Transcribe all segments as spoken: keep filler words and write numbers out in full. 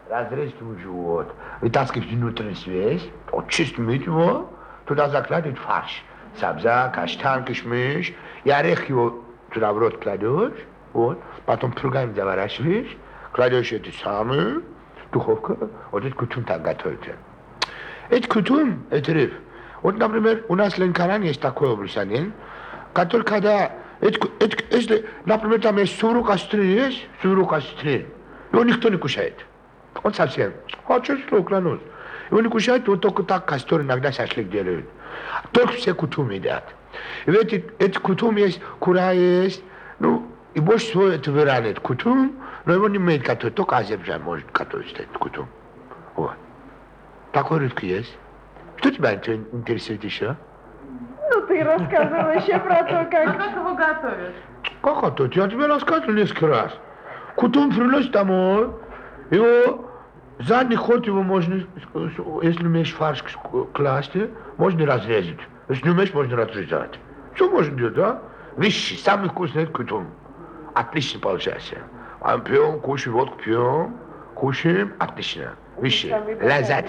разрезать ему живот, вытаскивать внутреннюю связь, очистить его, туда закладывать фарш. Сабза, каштан, кишмиш, и орех его туда в рот кладешь, вот, потом пругами заворачиваешь, кладешь эти самые, духовка, вот этот кутум так готовится. Это кутум, это рыб. Вот, например, у нас в Ленкоране есть такой облюсанин, который когда, это, это, если, например, там есть сурук острый есть, сурук острый, его никто не кушает. Он совсем, хочешь, клянусь. Его не кушают, вот только так костер иногда шашлык делают. Только все кутум едят. И эти, эти кутум есть, кура есть, ну, и больше всего это в Иране это кутум, но его не умеет готовить, только Азербайджан может готовить этот кутум. Вот. Такой рыбки есть. Что тебя интересует еще? Ну, ты рассказывал еще про то, как... А как его готовят? Как готовить? Я тебе рассказывал несколько раз. Кутум приносит домой, его... Задний ход его можно, если умеешь фарш класть, можно разрезать. Если не умеешь, можно разрезать. Все можно делать, да? Вещи, самый вкусный кутум. Отлично получается. А мы пьем, кушаем, водку пьем, кушаем, отлично. Вещи, лазать.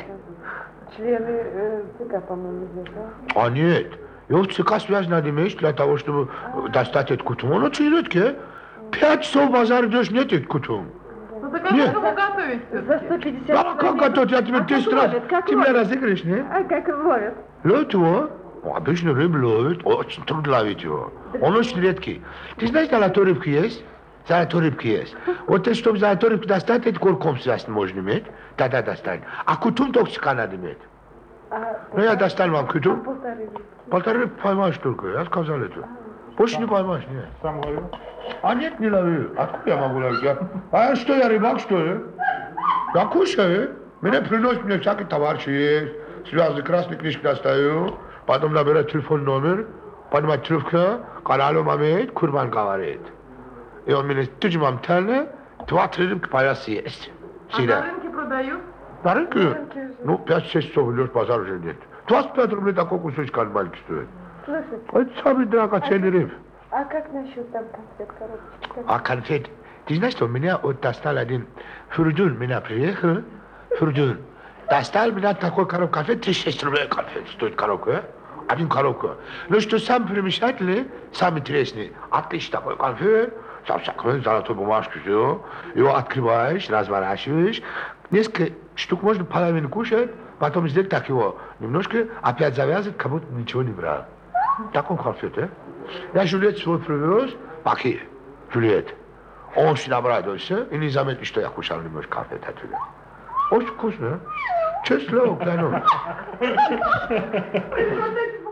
Члены э, ЦК, по-моему, здесь, да? А нет. Его в ЦК связь надо иметь для того, чтобы достать этот кутум. Он очень редкий. Пять часов в базар идешь, нет этот кутум. Ну так а Нет. как его готовить За все-таки? сто пятьдесят А как готовить? Я тебе А десять как раз... ловят? Как Ты меня ловят? разыграешь, нет? А как его ловят? Ловит его? Ну, обычно рыбу ловит, очень трудно ловить его. Он очень редкий. Ты знаешь, золотой рыбки есть? Золотой рыбки есть. Вот ты, чтобы золотой рыбки достать, это курком связь можно иметь, тогда достань. А кутум только ЦК надо иметь. А, Ну, я достал вам а кутум. полторы рыбки. Полторы рыбки поймаешь только, я сказал это. Больше не поймаешь, нет. Сам ловил? А нет, не ловил. Откуда я могу ловить? Я... А что, я рыбак, что ли? Я кушаю. Меня приносят, мне всякие товарищи есть. Связаны, красные книжки достаю. Потом набираю телефон номер. Понимаете, трубка, каналом имеет, курбан говорит. И он мне тюрьмам тяне, два-три рыбки пояс есть. А Всегда. на рынке продают? На рынке? рынке. Ну, пять-шесть часов идешь, базар уже нет. двадцать пять рублей такой кусочек маленький стоит. Слушайте, Это самый драгоценный рыб. а как насчет там конфет, коробочки? Как- А конфет, ты знаешь, что меня вот достал один фурдун, меня приехал, фурдун, достал меня такой коробку конфет, тридцать шесть рублей конфет стоит коробка, а? Один коробка. Ну что самый примечательный, самый интересный, отличный такой конфет, со всякой золотой бумажкой, все, его открываешь, разворачиваешь, несколько штук можно половину кушать, потом сделать так его немножко, опять завязывать, как будто ничего не брал. Такой конфет, а? Я Жюльет свой привез, пакет, Жюльет. Он очень обрадовался и не заметил, что я кушал немножко конфет оттуда. Очень вкусно, а? Честно, клянусь. Вы вот эти